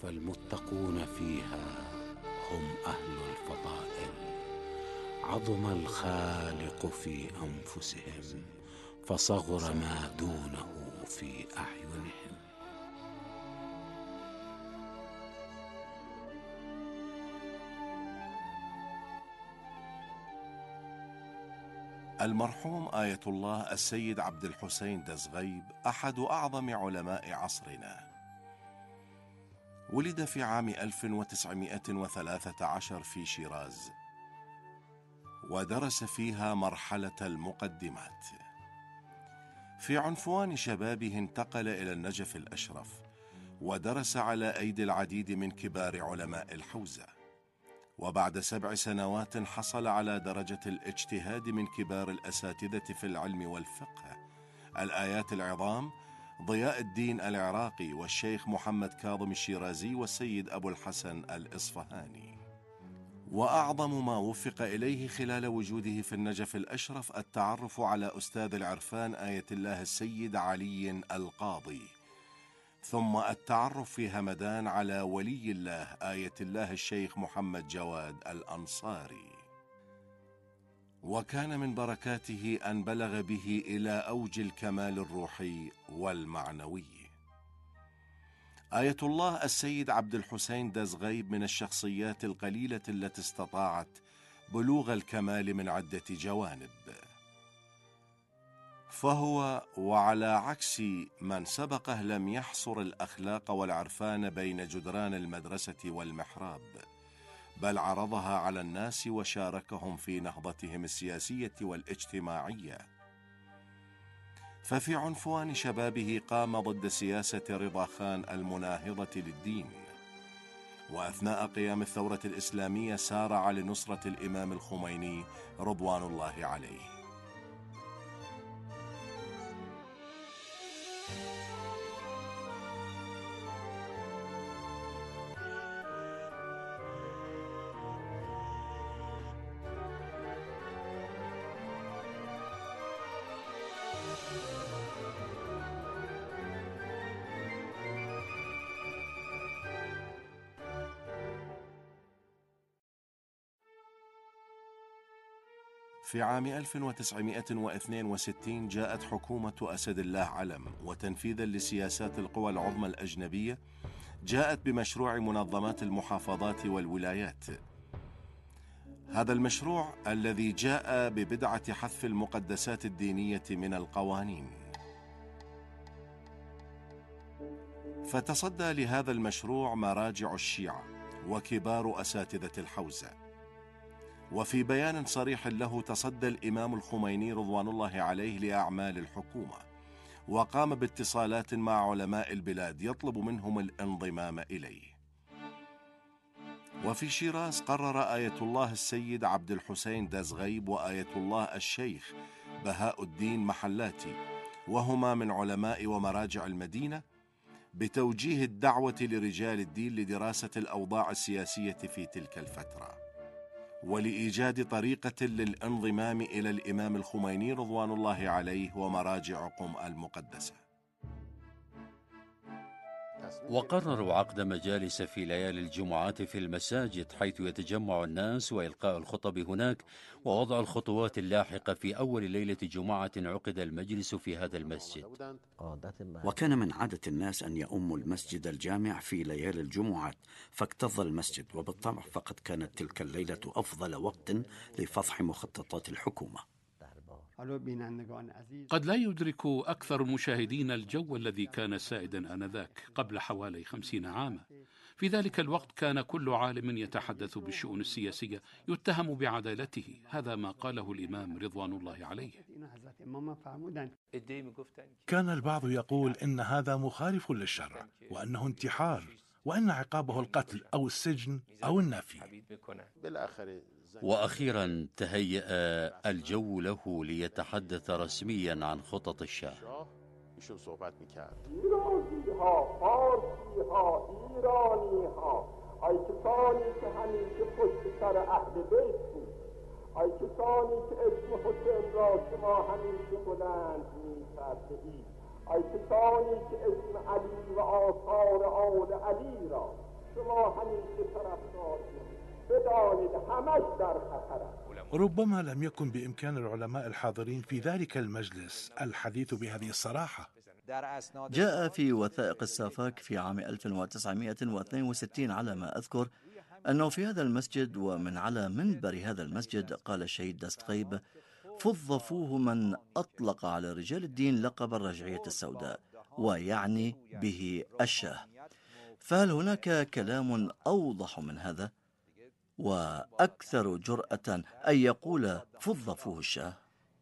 فالمتقون فيها هم أهل الفضائل. عظم الخالق في أنفسهم فصغر ما دونه في أعينهم. المرحوم آية الله السيد عبد الحسين دزغيب أحد أعظم علماء عصرنا. ولد في عام 1913 في شيراز، ودرس فيها مرحلة المقدمات. في عنفوان شبابه انتقل إلى النجف الأشرف، ودرس على أيدي العديد من كبار علماء الحوزة. وبعد 7 سنوات حصل على درجة الاجتهاد من كبار الأساتذة في العلم والفقه، الآيات العظام ضياء الدين العراقي والشيخ محمد كاظم الشيرازي والسيد أبو الحسن الإصفهاني. وأعظم ما وفق إليه خلال وجوده في النجف الأشرف التعرف على أستاذ العرفان آية الله السيد علي القاضي، ثم التعرف في همدان على ولي الله آية الله الشيخ محمد جواد الأنصاري. وكان من بركاته أن بلغ به إلى أوج الكمال الروحي والمعنوي. آية الله السيد عبد الحسين دزغيب من الشخصيات القليلة التي استطاعت بلوغ الكمال من عدة جوانب، فهو وعلى عكس من سبقه لم يحصر الأخلاق والعرفان بين جدران المدرسة والمحراب، بل عرضها على الناس وشاركهم في نهضتهم السياسية والاجتماعية. ففي عنفوان شبابه قام ضد سياسة رضا خان المناهضة للدين، وأثناء قيام الثورة الإسلامية سارع لنصرة الإمام الخميني رضوان الله عليه. في عام 1962 جاءت حكومة أسد الله علم، وتنفيذا لسياسات القوى العظمى الأجنبية جاءت بمشروع منظمات المحافظات والولايات. هذا المشروع الذي جاء ببدعة حذف المقدسات الدينية من القوانين. فتصدى لهذا المشروع مراجع الشيعة وكبار أساتذة الحوزة، وفي بيان صريح له تصدى الإمام الخميني رضوان الله عليه لأعمال الحكومة، وقام باتصالات مع علماء البلاد يطلب منهم الانضمام إليه. وفي شيراز قرر آية الله السيد عبد الحسين دزغيب وآية الله الشيخ بهاء الدين محلاتي، وهما من علماء ومراجع المدينة، بتوجيه الدعوة لرجال الدين لدراسة الأوضاع السياسية في تلك الفترة، ولإيجاد طريقة للانضمام إلى الإمام الخميني رضوان الله عليه ومراجع قم المقدسة. وقرروا عقد مجالس في ليالي الجمعات في المساجد، حيث يتجمع الناس وإلقاء الخطب هناك ووضع الخطوات اللاحقة. في أول ليلة جمعة عقد المجلس في هذا المسجد. وكان من عادة الناس أن يؤموا المسجد الجامع في ليالي الجمعات، فاكتظ المسجد، وبالطبع فقد كانت تلك الليلة أفضل وقت لفضح مخططات الحكومة. قد لا يدرك أكثر المشاهدين الجو الذي كان سائدا آنذاك قبل حوالي 50 عاما. في ذلك الوقت كان كل عالم يتحدث بالشؤون السياسية يتهم بعدالته. هذا ما قاله الإمام رضوان الله عليه. كان البعض يقول إن هذا مخالف للشرع، وأنه انتحار، وأن عقابه القتل أو السجن أو النفي. وأخيرا تهيأ الجو له ليتحدث رسميا عن خطط الشاه. ای کسانی که اسم علی و آثار آل علی را ربما لم يكن بإمكان العلماء الحاضرين في ذلك المجلس الحديث بهذه الصراحة. جاء في وثائق السافاك في عام 1962 على ما أذكر أنه في هذا المسجد ومن على منبر هذا المسجد قال الشهيد دستغيب: فضفوه من أطلق على رجال الدين لقب الرجعية السوداء، ويعني به الشاه. فهل هناك كلام أوضح من هذا وأكثر جرأة أن يقول فضفوه الشاه؟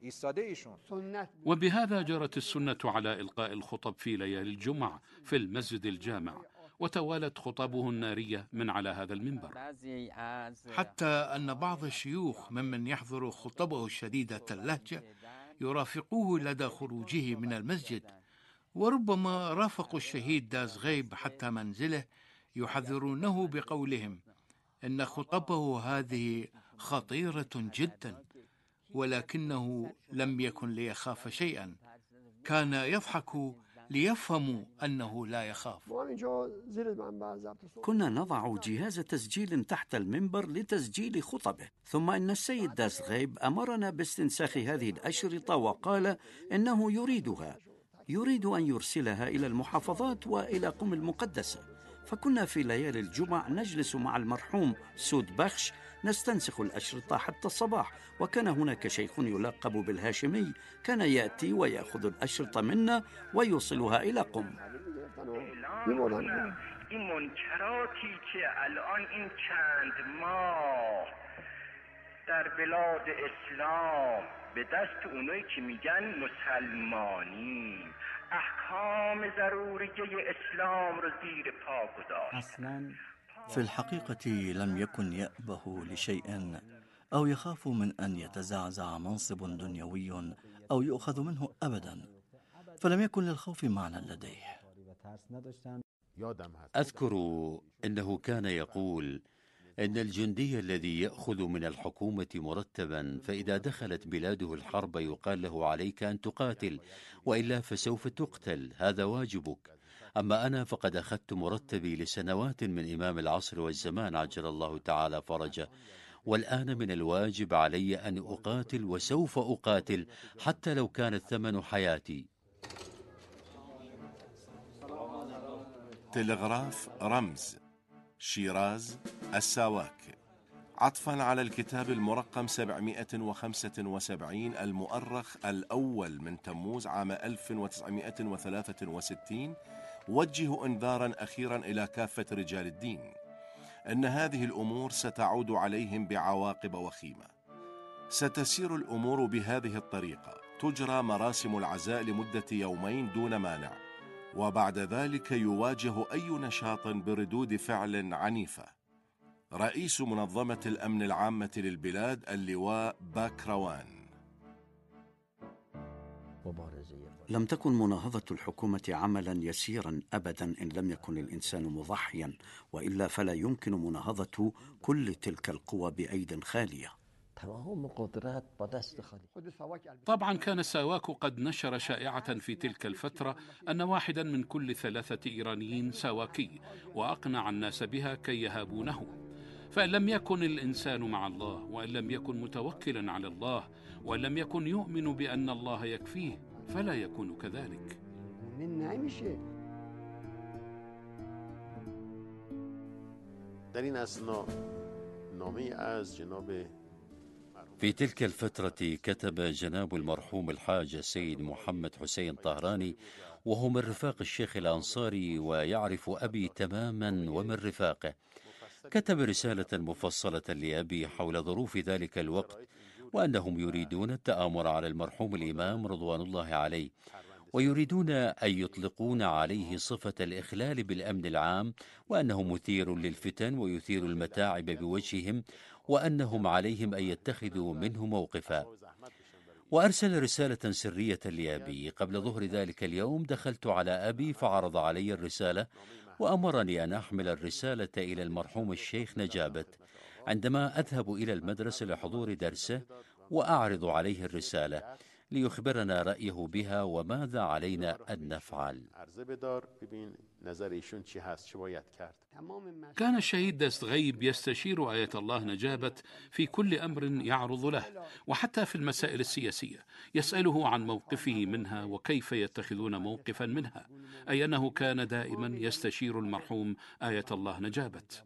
وبهذا جرت السنة على إلقاء الخطب في ليالي الجمعة في المسجد الجامع، وتوالت خطبه النارية من على هذا المنبر، حتى أن بعض الشيوخ ممن يحضر خطبه شديدة اللهجة يرافقوه لدى خروجه من المسجد، وربما رافقوا الشهيد دازغيب حتى منزله يحذرونه بقولهم إن خطبه هذه خطيرة جدا، ولكنه لم يكن ليخاف شيئا، كان يضحك ليفهموا أنه لا يخاف. كنا نضع جهاز تسجيل تحت المنبر لتسجيل خطبه، ثم إن السيد دازغيب أمرنا باستنساخ هذه الأشرطة وقال إنه يريد أن يرسلها إلى المحافظات وإلى قم المقدسة. فكنا في ليالي الجمع نجلس مع المرحوم سود بخش نستنسخ الأشرطة حتى الصباح، وكان هناك شيخ يلقب بالهاشمي كان يأتي ويأخذ الأشرطة منا ويوصلها إلى قم. این منکراتی که الان این چند ماه در بلاد اسلام به دست اونایی که میگن مسلمانی احکام ضروریه اسلام رو زیر پا گذاشتن. في الحقيقة لم يكن يأبه لشيء أو يخاف من أن يتزعزع منصب دنيوي أو يؤخذ منه أبدا، فلم يكن للخوف معنى لديه. أذكر أنه كان يقول إن الجندي الذي يأخذ من الحكومة مرتبا فإذا دخلت بلاده الحرب يقال له عليك أن تقاتل وإلا فسوف تقتل، هذا واجبك. أما أنا فقد أخذت مرتبي لسنوات من إمام العصر والزمان عجل الله تعالى فرجه، والآن من الواجب علي أن أقاتل وسوف أقاتل حتى لو كان الثمن حياتي. تلغراف رمز شيراز الساواك، عطفا على الكتاب المرقم 775 المؤرخ الأول من تموز عام 1963، وجه انذارا أخيرا إلى كافة رجال الدين أن هذه الأمور ستعود عليهم بعواقب وخيمة. ستسير الأمور بهذه الطريقة: تجرى مراسم العزاء لمدة يومين دون مانع، وبعد ذلك يواجه أي نشاط بردود فعل عنيفة. رئيس منظمة الأمن العامة للبلاد اللواء باكروان. لم تكن مناهضة الحكومة عملا يسيرا أبدا إن لم يكن الإنسان مضحيا، وإلا فلا يمكن مناهضة كل تلك القوى بأيد خالية. طبعا كان ساواك قد نشر شائعة في تلك الفترة أن واحدا من كل 3 إيرانيين ساواكي، وأقنع الناس بها كي يهابونه. فإن لم يكن الإنسان مع الله، وإن لم يكن متوكلا على الله، وإن لم يكن يؤمن بأن الله يكفيه، فلا يكون كذلك. در این اثنا نامه از جناب في تلك الفترة كتب جناب المرحوم الحاج السيد محمد حسين طهراني، وهو من رفاق الشيخ الأنصاري ويعرف أبي تماما ومن رفاقه، كتب رسالة مفصلة لأبي حول ظروف ذلك الوقت، وأنهم يريدون التآمر على المرحوم الإمام رضوان الله عليه، ويريدون أن يطلقون عليه صفة الإخلال بالأمن العام، وأنه مثير للفتن ويثير المتاعب بوجههم، وأنهم عليهم أن يتخذوا منه موقفا. وأرسل رسالة سرية لأبي. قبل ظهر ذلك اليوم دخلت على أبي فعرض علي الرسالة، وأمرني أن أحمل الرسالة إلى المرحوم الشيخ نجابت عندما أذهب إلى المدرسة لحضور درسه، وأعرض عليه الرسالة. ليخبرنا رأيه بها وماذا علينا أن نفعل. كان الشهيد دستغيب يستشير آية الله نجابت في كل أمر يعرض له، وحتى في المسائل السياسية يسأله عن موقفه منها وكيف يتخذون موقفا منها، أي أنه كان دائما يستشير المرحوم آية الله نجابت.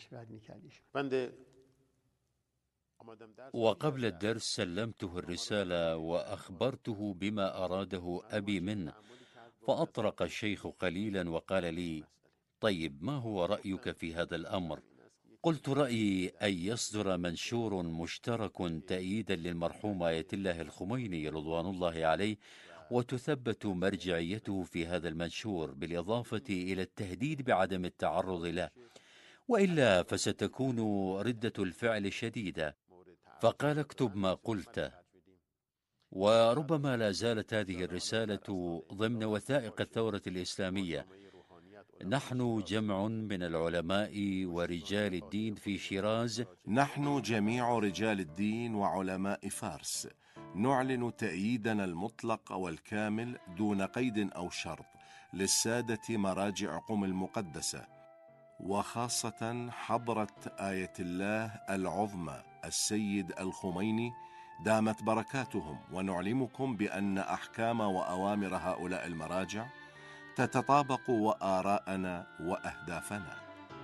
وقبل الدرس سلمته الرسالة وأخبرته بما أراده أبي منه، فأطرق الشيخ قليلا وقال لي: طيب، ما هو رأيك في هذا الأمر؟ قلت: رأيي أن يصدر منشور مشترك تأييدا للمرحوم آية الله الخميني رضوان الله عليه، وتثبت مرجعيته في هذا المنشور، بالإضافة إلى التهديد بعدم التعرض له، وإلا فستكون ردة الفعل شديدة. فقال: اكتب ما قلت. وربما لا زالت هذه الرسالة ضمن وثائق الثورة الإسلامية. نحن جمع من العلماء ورجال الدين في شيراز، نحن جميع رجال الدين وعلماء فارس نعلن تأييدنا المطلق والكامل دون قيد أو شرط للسادة مراجع قم المقدسة، وخاصة حضرة آية الله العظمى السيد الخميني دامت بركاتهم، ونعلمكم بأن أحكام وأوامر هؤلاء المراجع تتطابق وآراءنا وأهدافنا.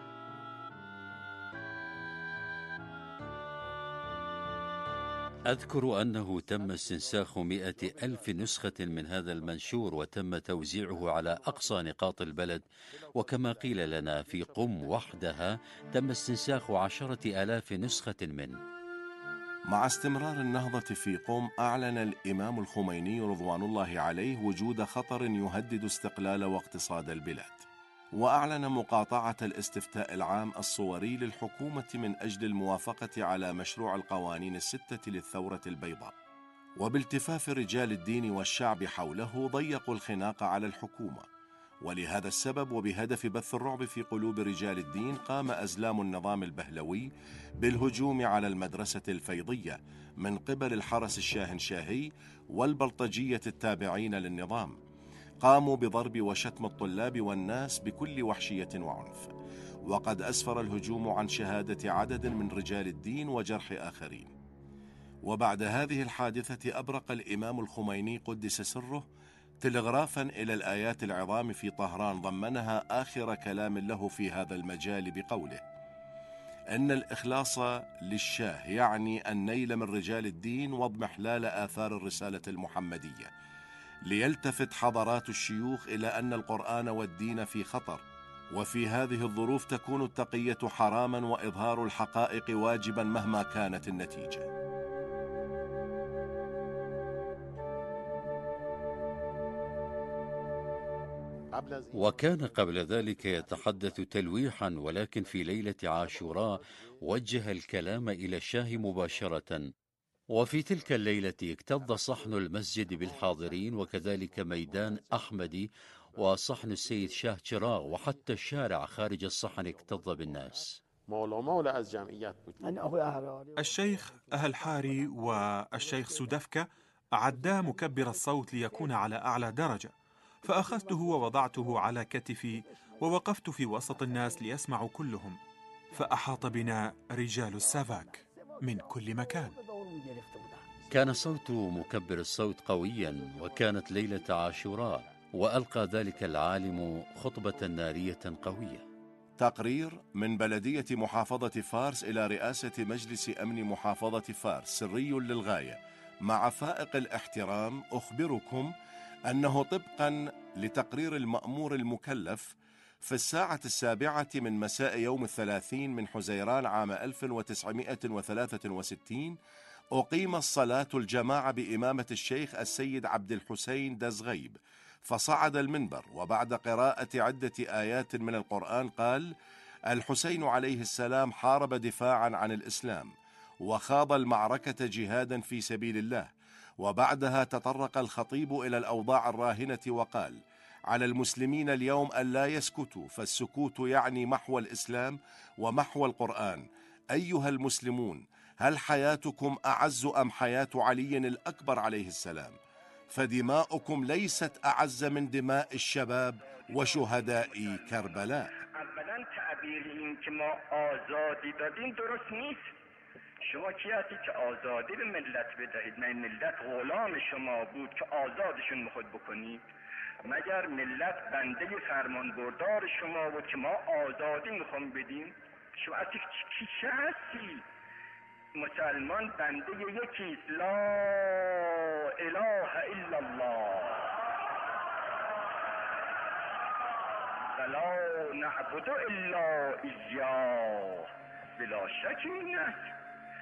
أذكر أنه تم استنساخ 100,000 نسخة من هذا المنشور، وتم توزيعه على أقصى نقاط البلد، وكما قيل لنا في قم وحدها تم استنساخ 10,000 نسخة منه. مع استمرار النهضة في قم، أعلن الإمام الخميني رضوان الله عليه وجود خطر يهدد استقلال واقتصاد البلاد، وأعلن مقاطعة الاستفتاء العام الصوري للحكومة من أجل الموافقة على مشروع القوانين الستة للثورة البيضاء. وبالتفاف رجال الدين والشعب حوله ضيقوا الخناق على الحكومة، ولهذا السبب وبهدف بث الرعب في قلوب رجال الدين قام أزلام النظام البهلوي بالهجوم على المدرسة الفيضية من قبل الحرس الشاهنشاهي والبلطجية التابعين للنظام. قاموا بضرب وشتم الطلاب والناس بكل وحشية وعنف، وقد أسفر الهجوم عن شهادة عدد من رجال الدين وجرح آخرين. وبعد هذه الحادثة أبرق الإمام الخميني قدس سره تلغرافا إلى الآيات العظام في طهران ضمنها آخر كلام له في هذا المجال بقوله: إن الإخلاص للشاه يعني النيل من رجال الدين واضمحلال آثار الرسالة المحمدية، ليلتفت حضرات الشيوخ إلى أن القرآن والدين في خطر، وفي هذه الظروف تكون التقية حراما وإظهار الحقائق واجبا مهما كانت النتيجة. وكان قبل ذلك يتحدث تلويحا، ولكن في ليلة عاشوراء وجه الكلام إلى الشاه مباشرة. وفي تلك الليلة اكتظ صحن المسجد بالحاضرين، وكذلك ميدان أحمدي وصحن السيد شاه شراغ، وحتى الشارع خارج الصحن اكتظ بالناس. الشيخ أهل حاري والشيخ سودفكة أعدا مكبر الصوت ليكون على أعلى درجة، فأخذته ووضعته على كتفي ووقفت في وسط الناس ليسمعوا كلهم، فأحاط بنا رجال السافاك من كل مكان. كان صوت مكبر الصوت قويا، وكانت ليلة عاشوراء، وألقى ذلك العالم خطبة نارية قوية. تقرير من بلدية محافظة فارس إلى رئاسة مجلس أمن محافظة فارس سري للغاية. مع فائق الاحترام أخبركم أنه طبقا لتقرير المأمور المكلف في الساعة 7 من مساء يوم 30 من حزيران عام 1963 أقيم الصلاة الجماعة بإمامة الشيخ السيد عبد الحسين دزغيب، فصعد المنبر وبعد قراءة عدة آيات من القرآن قال: الحسين عليه السلام حارب دفاعا عن الإسلام وخاض المعركة جهادا في سبيل الله. وبعدها تطرق الخطيب إلى الأوضاع الراهنة وقال: على المسلمين اليوم أن لا يسكتوا، فالسكوت يعني محو الإسلام ومحو القرآن. أيها المسلمون، هل حياتكم أعز أم حياة علي الأكبر عليه السلام؟ فدماؤكم ليست أعز من دماء الشباب وشهداء كربلاء. اولا تعبیر این که ما آزادی دادیم درست نیست. شما کی هستی که آزادی به ملت بدهید؟ نه ملت غلام شما بود که آزادشون میخواد بکنید؟ مگر ملت بنده فرمانبردار شما بود که ما آزادی میخوام بدیم؟ شما اصلا چه هستی؟ مسلمان بنده یکیست، لا اله الا الله ولا نعبد الا ایاه. بلا شک این است.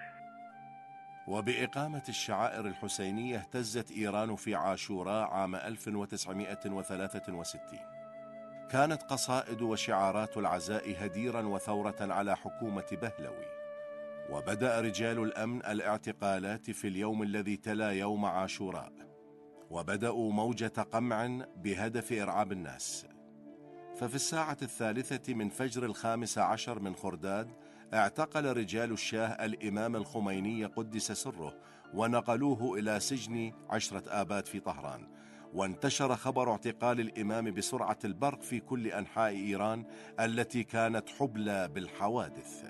وبإقامة الشعائر الحسينية اهتزت إيران في عاشوراء عام 1963. كانت قصائد وشعارات العزاء هديرا وثورة على حكومة بهلوي، وبدأ رجال الأمن الاعتقالات في اليوم الذي تلا يوم عاشوراء، وبدأوا موجة قمع بهدف إرعاب الناس. ففي الساعة 3 من فجر 15 من خرداد اعتقل رجال الشاه الإمام الخميني قدس سره، ونقلوه إلى سجن 10 آباد في طهران. وانتشر خبر اعتقال الإمام بسرعة البرق في كل أنحاء إيران التي كانت حبلى بالحوادث.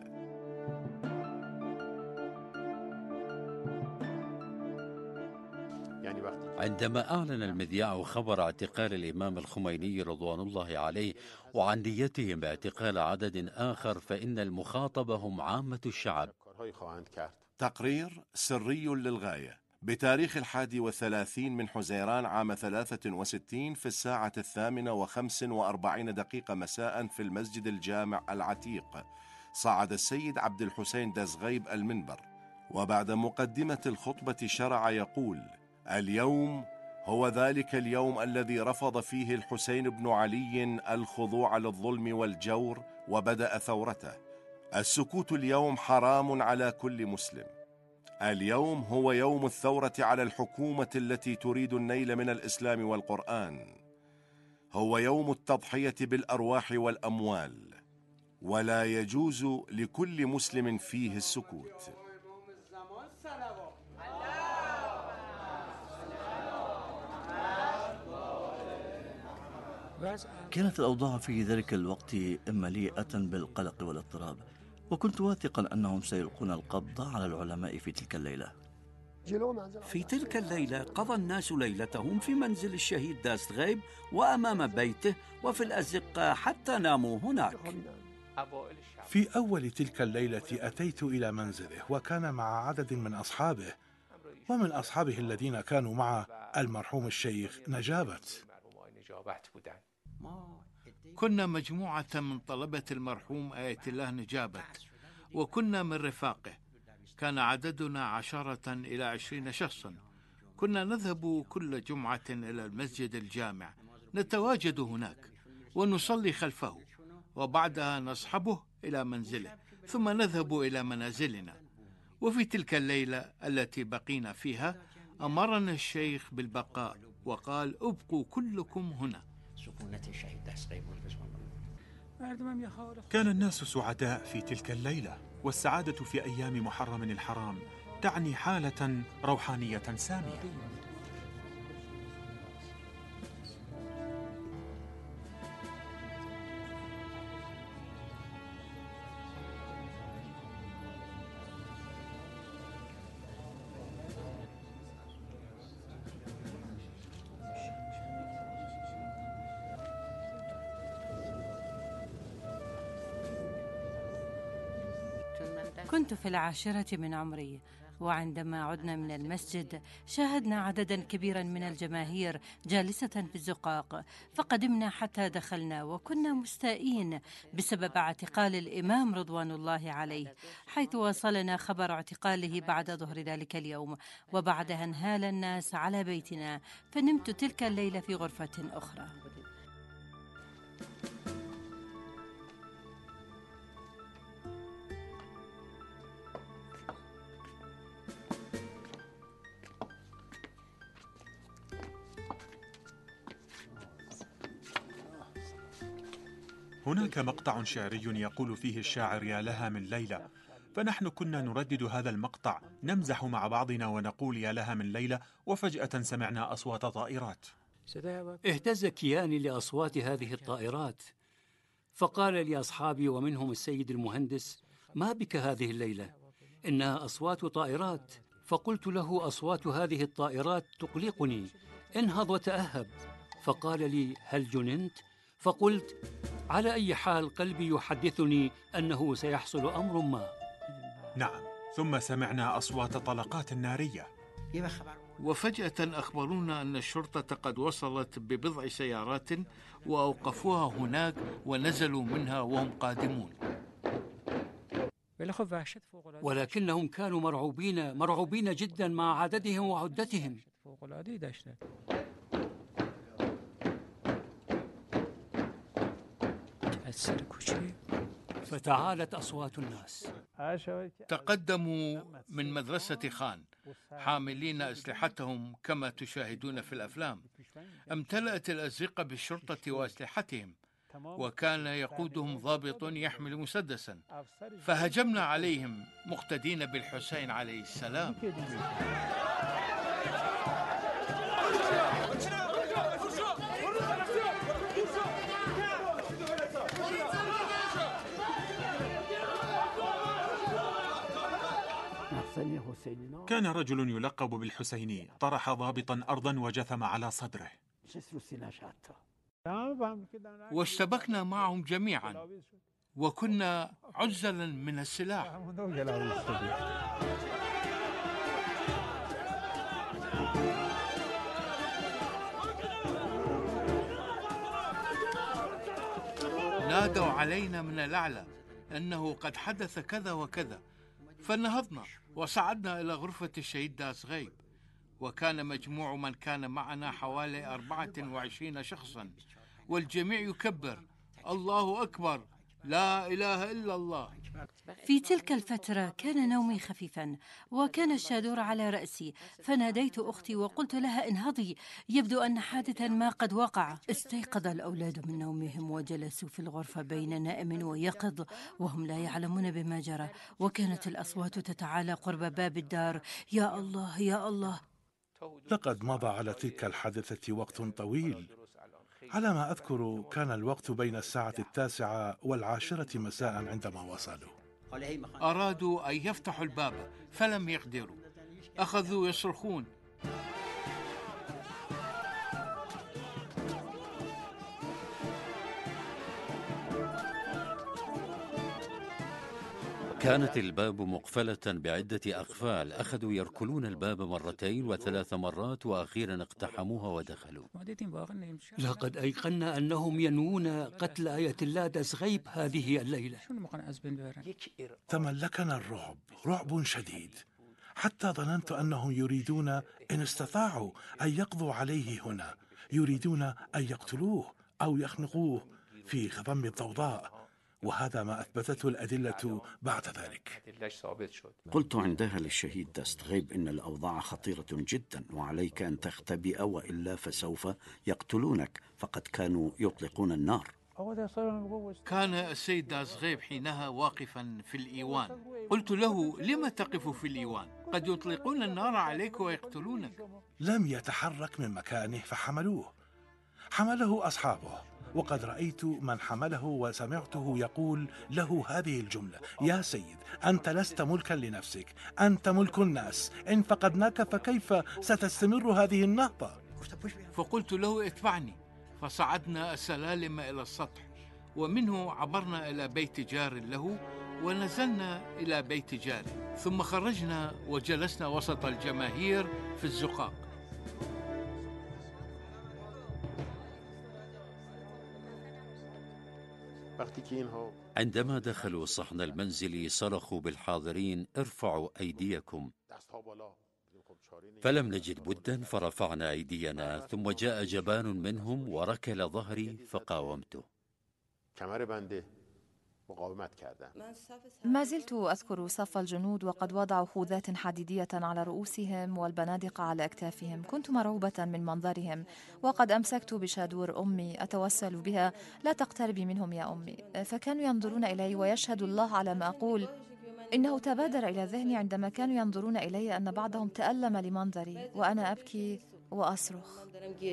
عندما أعلن المذياع خبر اعتقال الإمام الخميني رضوان الله عليه وعن نيتهم باعتقال عدد آخر، فإن المخاطب هم عامة الشعب. تقرير سري للغاية بتاريخ 31 من حزيران عام 63 في الساعة 8:45 مساء في المسجد الجامع العتيق. صعد السيد عبد الحسين دزغيب المنبر، وبعد مقدمة الخطبة شرع يقول: اليوم هو ذلك اليوم الذي رفض فيه الحسين بن علي الخضوع للظلم والجور وبدأ ثورته. السكوت اليوم حرام على كل مسلم. اليوم هو يوم الثورة على الحكومة التي تريد النيل من الإسلام والقرآن. هو يوم التضحية بالأرواح والأموال، ولا يجوز لكل مسلم فيه السكوت. كانت الأوضاع في ذلك الوقت مليئة بالقلق والاضطراب، وكنت واثقا أنهم سيلقون القبض على العلماء في تلك الليلة. في تلك الليلة قضى الناس ليلتهم في منزل الشهيد دازغيب وأمام بيته وفي الأزقة حتى ناموا هناك. في أول تلك الليلة أتيت إلى منزله، وكان مع عدد من أصحابه، ومن أصحابه الذين كانوا مع المرحوم الشيخ نجابت. كنا مجموعة من طلبة المرحوم آية الله نجابت، وكنا من رفاقه. كان عددنا 10 إلى 20 شخصا. كنا نذهب كل جمعة إلى المسجد الجامع، نتواجد هناك ونصلي خلفه، وبعدها نصحبه إلى منزله، ثم نذهب إلى منازلنا. وفي تلك الليلة التي بقينا فيها أمرنا الشيخ بالبقاء وقال: ابقوا كلكم هنا. كان الناس سعداء في تلك الليلة، والسعادة في أيام محرم الحرام تعني حالة روحانية سامية. كنت في 10 من عمري، وعندما عدنا من المسجد شاهدنا عددا كبيرا من الجماهير جالسة في الزقاق، فقدمنا حتى دخلنا، وكنا مستائين بسبب اعتقال الإمام رضوان الله عليه، حيث وصلنا خبر اعتقاله بعد ظهر ذلك اليوم. وبعدها انهال الناس على بيتنا، فنمت تلك الليلة في غرفة أخرى. هناك مقطع شعري يقول فيه الشاعر: يا لها من ليلة فنحن كنا نردد هذا المقطع، نمزح مع بعضنا ونقول يا لها من ليلة، وفجأة سمعنا أصوات طائرات. اهتز كياني لأصوات هذه الطائرات، فقال لي أصحابي ومنهم السيد المهندس: ما بك هذه الليلة؟ إنها أصوات طائرات. فقلت له: أصوات هذه الطائرات تقلقني، انهض وتأهب. فقال لي: هل جننت؟ فقلت: على أي حال قلبي يحدثني أنه سيحصل أمر ما. نعم، ثم سمعنا أصوات طلقات نارية، وفجأة أخبرونا أن الشرطة قد وصلت ببضع سيارات وأوقفوها هناك ونزلوا منها وهم قادمون. ولكنهم كانوا مرعوبين جدا مع عددهم وعدتهم. فتعالت أصوات الناس. تقدموا من مدرسة خان حاملين أسلحتهم كما تشاهدون في الأفلام. امتلأت الأزقة بالشرطة وأسلحتهم، وكان يقودهم ضابط يحمل مسدسا، فهجمنا عليهم مقتدين بالحسين عليه السلام. كان رجل يلقب بالحسيني طرح ضابطا أرضا وجثم على صدره، واشتبكنا معهم جميعا، وكنا عزلا من السلاح. نادوا علينا من الأعلى أنه قد حدث كذا وكذا، فنهضنا وصعدنا إلى غرفة الشهيد دازغيب، وكان مجموع من كان معنا حوالي 24 شخصا، والجميع يكبر: الله أكبر، لا إله إلا الله. في تلك الفترة كان نومي خفيفا، وكان الشادور على رأسي، فناديت أختي وقلت لها: انهضي، يبدو أن حادثا ما قد وقع. استيقظ الأولاد من نومهم وجلسوا في الغرفة بين نائم ويقظ وهم لا يعلمون بما جرى، وكانت الأصوات تتعالى قرب باب الدار: يا الله يا الله. لقد مضى على تلك الحادثة وقت طويل. على ما أذكر كان الوقت بين 9:00 و10:00 مساء عندما وصلوا. أرادوا أن يفتحوا الباب فلم يقدروا، أخذوا يصرخون. كانت الباب مقفلة بعدة أقفال، أخذوا يركلون الباب 2 و3 مرات، وأخيرا اقتحموها ودخلوا. لقد أيقنا أنهم ينوون قتل آية الله دازغيب هذه الليلة. تملكنا الرعب، رعب شديد، حتى ظننت أنهم يريدون إن استطاعوا أن يقضوا عليه هنا، يريدون أن يقتلوه أو يخنقوه في خضم الضوضاء، وهذا ما أثبتته الأدلة بعد ذلك. قلت عندها للشهيد دازغيب إن الأوضاع خطيرة جدا، وعليك أن تختبئ وإلا فسوف يقتلونك، فقد كانوا يطلقون النار. كان السيد دازغيب حينها واقفا في الإيوان. قلت له: لم تقف في الإيوان؟ قد يطلقون النار عليك ويقتلونك. لم يتحرك من مكانه فحملوه، حمله أصحابه، وقد رأيت من حمله وسمعته يقول له هذه الجملة: يا سيد، أنت لست ملكا لنفسك، أنت ملك الناس، إن فقدناك فكيف ستستمر هذه النهضة؟ فقلت له: اتبعني. فصعدنا السلالم إلى السطح، ومنه عبرنا إلى بيت جار له، ونزلنا إلى بيت جاره، ثم خرجنا وجلسنا وسط الجماهير في الزقاق. عندما دخلوا صحن المنزل صرخوا بالحاضرين: ارفعوا أيديكم. فلم نجد بدا فرفعنا أيدينا، ثم جاء جبان منهم وركل ظهري فقاومته. ما زلت أذكر صف الجنود وقد وضعوا خوذات حديدية على رؤوسهم والبنادق على أكتافهم. كنت مرعوبة من منظرهم، وقد أمسكت بشادور أمي أتوسل بها: لا تقتربي منهم يا أمي. فكانوا ينظرون إلي ويشهد الله على ما أقول. إنه تبادر إلى ذهني عندما كانوا ينظرون إلي أن بعضهم تألم لمنظري وأنا أبكي وأصرخ.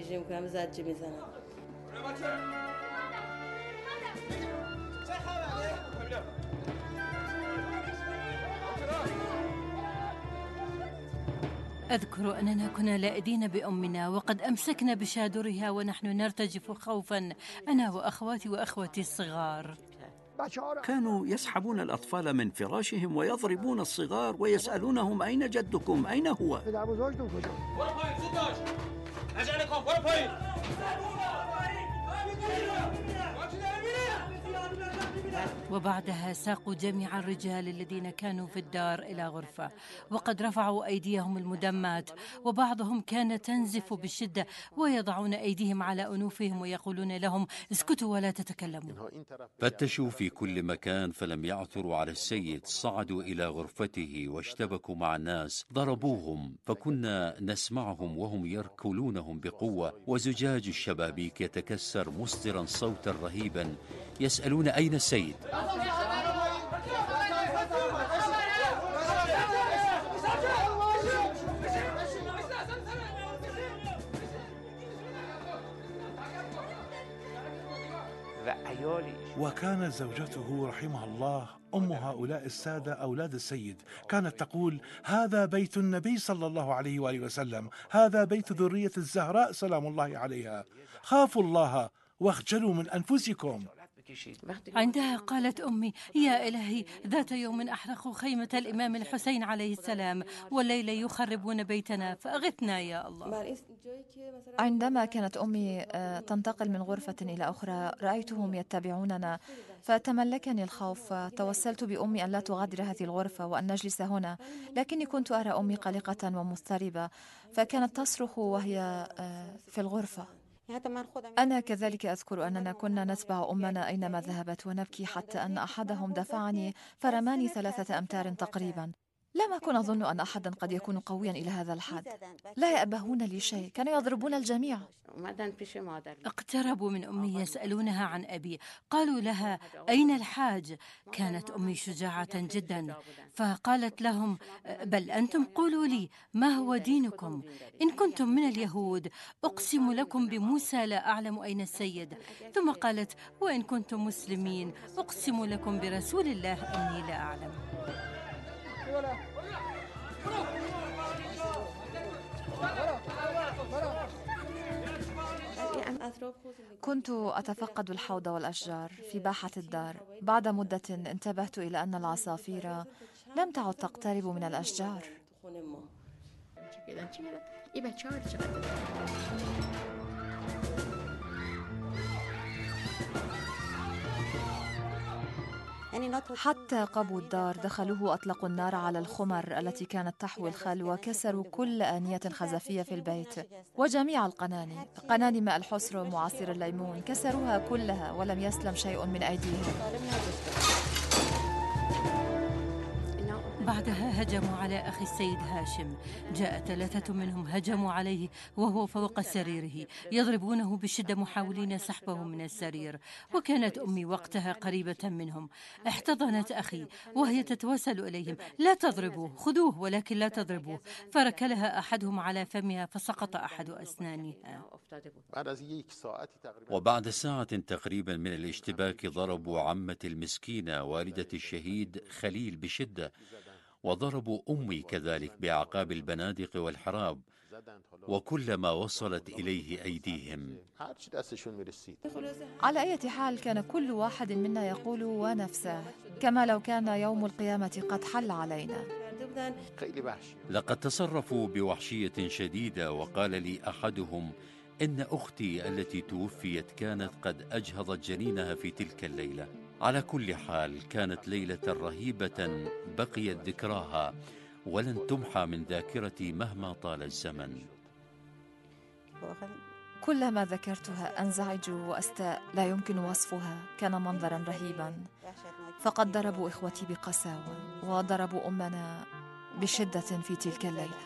أذكر أننا كنا لائدين بأمنا وقد أمسكنا بشادرها ونحن نرتجف خوفا، أنا وأخواتي وأخوتي الصغار. كانوا يسحبون الأطفال من فراشهم ويضربون الصغار ويسألونهم أين جدكم؟ أين هو؟ وبعدها ساقوا جميع الرجال الذين كانوا في الدار إلى غرفة وقد رفعوا أيديهم المدمات، وبعضهم كان تنزف بشدة ويضعون أيديهم على أنوفهم ويقولون لهم اسكتوا ولا تتكلموا. فتشوا في كل مكان فلم يعثروا على السيد، صعدوا إلى غرفته واشتبكوا مع الناس، ضربوهم فكنا نسمعهم وهم يركلونهم بقوة، وزجاج الشبابيك يتكسر مصدرا صوتا رهيبا يسألون أين السيد؟ وكانت زوجته رحمها الله أم هؤلاء السادة أولاد السيد، كانت تقول: هذا بيت النبي صلى الله عليه وآله وسلم، هذا بيت ذرية الزهراء سلام الله عليها، خافوا الله واخجلوا من أنفسكم. عندها قالت أمي: يا إلهي، ذات يوم أحرقوا خيمة الإمام الحسين عليه السلام، والليلة يخربون بيتنا، فأغثنا يا الله. عندما كانت أمي تنتقل من غرفة إلى أخرى رأيتهم يتبعوننا، فتملكني الخوف، فتوسلت بأمي أن لا تغادر هذه الغرفة وأن نجلس هنا، لكني كنت أرى أمي قلقة ومضطربة، فكانت تصرخ وهي في الغرفة. أنا كذلك أذكر أننا كنا نتبع أمنا أينما ذهبت ونبكي، حتى أن أحدهم دفعني فرماني 3 أمتار تقريبا. لم أكن أظن أن أحدا قد يكون قويا إلى هذا الحد. لا يأبهون لي شيء، كانوا يضربون الجميع. اقتربوا من أمي يسألونها عن أبي، قالوا لها: أين الحاج؟ كانت أمي شجاعة جدا، فقالت لهم: بل أنتم قولوا لي ما هو دينكم؟ إن كنتم من اليهود أقسم لكم بموسى لا أعلم أين السيد. ثم قالت: وإن كنتم مسلمين أقسم لكم برسول الله أني لا أعلم. كنت أتفقد الحوض والأشجار في باحة الدار. بعد مدة انتبهت إلى أن العصافير لم تعد تقترب من الأشجار. حتى قبو الدار دخلوه وأطلقوا النار على الخمر التي كانت تحوي الخل، وكسروا كل آنية خزفية في البيت وجميع قناني ماء الحسر ومعاصر الليمون، كسروها كلها ولم يسلم شيء من أيديهم. بعدها هجموا على أخي السيد هاشم، جاء 3 منهم هجموا عليه وهو فوق سريره يضربونه بشدة محاولين سحبه من السرير، وكانت أمي وقتها قريبة منهم. احتضنت أخي وهي تتوسل إليهم: لا تضربوه، خذوه ولكن لا تضربوه، فركلها أحدهم على فمها فسقط أحد أسنانها. وبعد ساعة تقريبا من الاشتباك ضربوا عمة المسكينة والدة الشهيد خليل بشدة، وضربوا أمي كذلك بأعقاب البنادق والحراب، وكلما وصلت إليه أيديهم. على أي حال كان كل واحد منا يقول ونفسه، كما لو كان يوم القيامة قد حل علينا. لقد تصرفوا بوحشية شديدة، وقال لي أحدهم: إن أختي التي توفيت كانت قد أجهضت جنينها في تلك الليلة. على كل حال كانت ليلة رهيبة بقيت ذكراها ولن تمحى من ذاكرتي مهما طال الزمن. كلما ذكرتها أنزعج وأستاء، لا يمكن وصفها. كان منظرا رهيبا، فقد ضربوا إخوتي بقساوة وضربوا أمنا بشدة في تلك الليلة.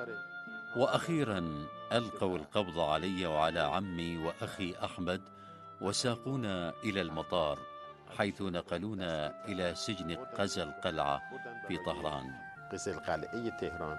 وأخيرا ألقوا القبض علي وعلى عمي وأخي أحمد، وساقونا إلى المطار، حيث نقلونا إلى سجن قزل القلعة في طهران. قزل قلعه تهران.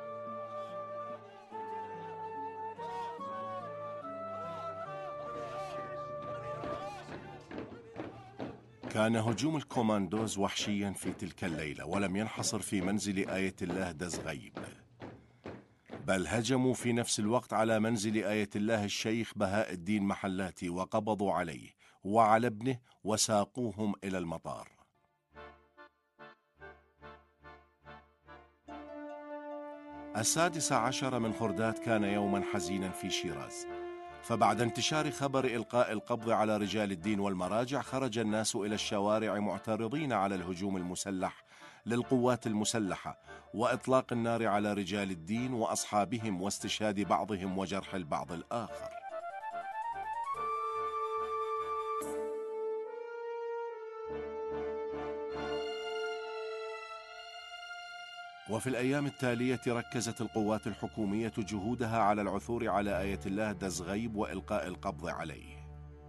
كان هجوم الكوماندوز وحشيا في تلك الليلة، ولم ينحصر في منزل آية الله دزغيب، بل هجموا في نفس الوقت على منزل آية الله الشيخ بهاء الدين محلاتي، وقبضوا عليه وعلى ابنه وساقوهم إلى المطار. ال16 من خرداد كان يوما حزينا في شيراز، فبعد انتشار خبر إلقاء القبض على رجال الدين والمراجع، خرج الناس إلى الشوارع معترضين على الهجوم المسلح للقوات المسلحة وإطلاق النار على رجال الدين وأصحابهم واستشهاد بعضهم وجرح البعض الآخر. وفي الأيام التالية ركزت القوات الحكومية جهودها على العثور على آية الله دزغيب وإلقاء القبض عليه،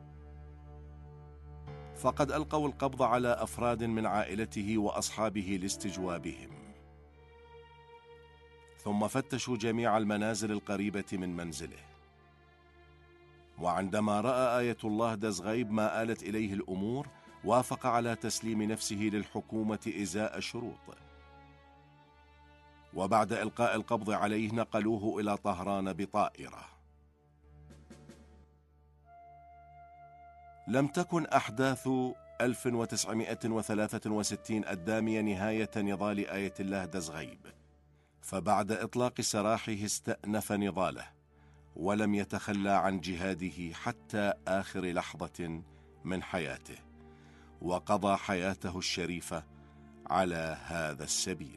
فقد ألقوا القبض على أفراد من عائلته وأصحابه لاستجوابهم، ثم فتشوا جميع المنازل القريبة من منزله. وعندما رأى آية الله دزغيب ما آلت إليه الأمور، وافق على تسليم نفسه للحكومة إزاء شروط، وبعد إلقاء القبض عليه نقلوه إلى طهران بطائرة. لم تكن أحداث 1963 الدامية نهاية نضال آية الله دزغيب، فبعد إطلاق سراحه استأنف نضاله، ولم يتخلى عن جهاده حتى آخر لحظة من حياته، وقضى حياته الشريفة على هذا السبيل.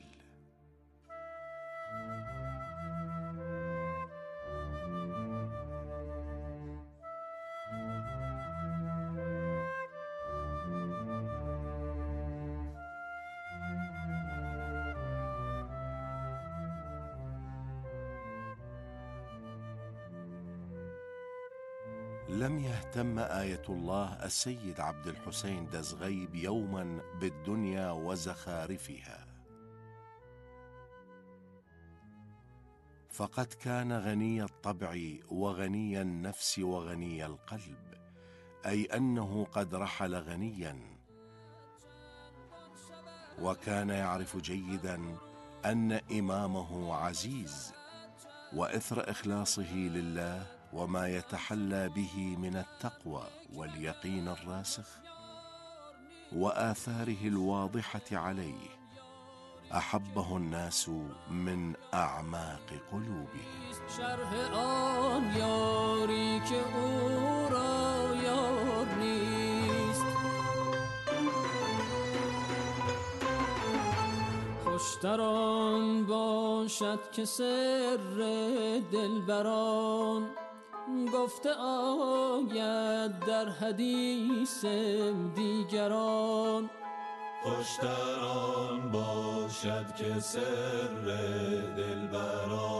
لم يهتم آية الله السيد عبد الحسين دزغيب يوما بالدنيا وزخارفها، فقد كان غني الطبع وغني النفس وغني القلب، أي أنه قد رحل غنيا، وكان يعرف جيدا أن إمامه عزيز، وإثر إخلاصه لله وما يتحلى به من التقوى واليقين الراسخ وآثاره الواضحة عليه، أحبه الناس من أعماق قلوبهم. شرح آن یاری که او را یار نیست، خوشتر آن باشد که سر دلبران گفته آید در حدیث دیگران. خوشتر آن باشد که سر دلبران